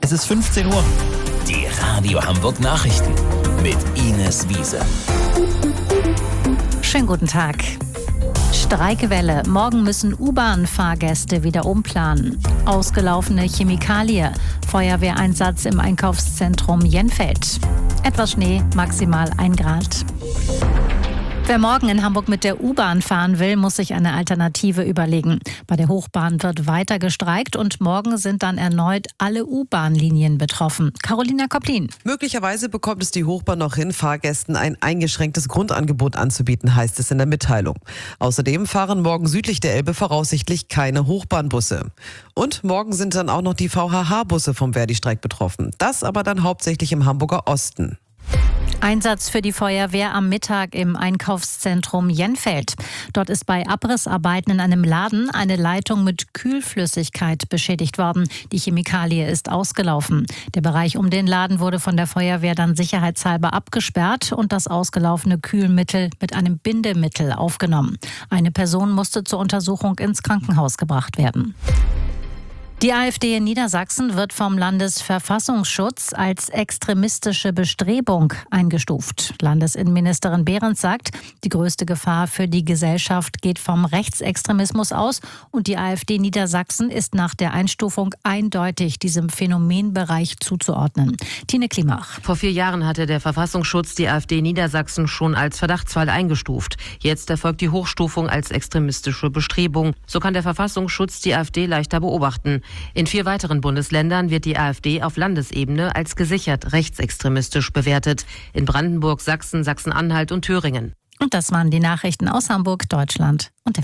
Es ist 15 Uhr. Die Radio Hamburg Nachrichten mit Ines Wiese. Schönen guten Tag. Streikwelle. Morgen müssen U-Bahn-Fahrgäste wieder umplanen. Ausgelaufene Chemikalie. Feuerwehreinsatz im Einkaufszentrum Jenfeld. Etwas Schnee, maximal 1 Grad. Wer morgen in Hamburg mit der U-Bahn fahren will, muss sich eine Alternative überlegen. Bei der Hochbahn wird weiter gestreikt und morgen sind dann erneut alle U-Bahn-Linien betroffen. Carolina Kopplin. Möglicherweise bekommt es die Hochbahn noch hin, Fahrgästen ein eingeschränktes Grundangebot anzubieten, heißt es in der Mitteilung. Außerdem fahren morgen südlich der Elbe voraussichtlich keine Hochbahnbusse. Und morgen sind dann auch noch die VHH-Busse vom Verdi-Streik betroffen. Das aber dann hauptsächlich im Hamburger Osten. Einsatz für die Feuerwehr am Mittag im Einkaufszentrum Jenfeld. Dort ist bei Abrissarbeiten in einem Laden eine Leitung mit Kühlflüssigkeit beschädigt worden. Die Chemikalie ist ausgelaufen. Der Bereich um den Laden wurde von der Feuerwehr dann sicherheitshalber abgesperrt und das ausgelaufene Kühlmittel mit einem Bindemittel aufgenommen. Eine Person musste zur Untersuchung ins Krankenhaus gebracht werden. Die AfD in Niedersachsen wird vom Landesverfassungsschutz als extremistische Bestrebung eingestuft. Landesinnenministerin Behrens sagt, die größte Gefahr für die Gesellschaft geht vom Rechtsextremismus aus und die AfD Niedersachsen ist nach der Einstufung eindeutig diesem Phänomenbereich zuzuordnen. Tine Klimach. Vor 4 Jahren hatte der Verfassungsschutz die AfD Niedersachsen schon als Verdachtsfall eingestuft. Jetzt erfolgt die Hochstufung als extremistische Bestrebung. So kann der Verfassungsschutz die AfD leichter beobachten. In 4 weiteren Bundesländern wird die AfD auf Landesebene als gesichert rechtsextremistisch bewertet. In Brandenburg, Sachsen, Sachsen-Anhalt und Thüringen. Und das waren die Nachrichten aus Hamburg, Deutschland und der